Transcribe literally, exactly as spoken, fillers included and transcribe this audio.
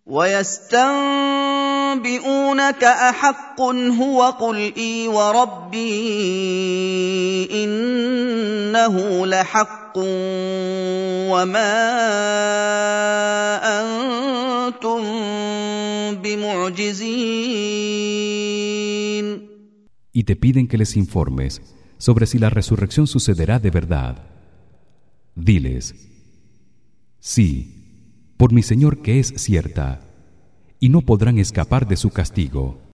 ويستنبئونك أحق هو قل إي وربي إنه لحق وما أنتم بمعجزين. Y te piden que les informes sobre si la resurrección sucederá de verdad. Diles: sí, por mi Señor que es cierta, y no podrán escapar de su castigo.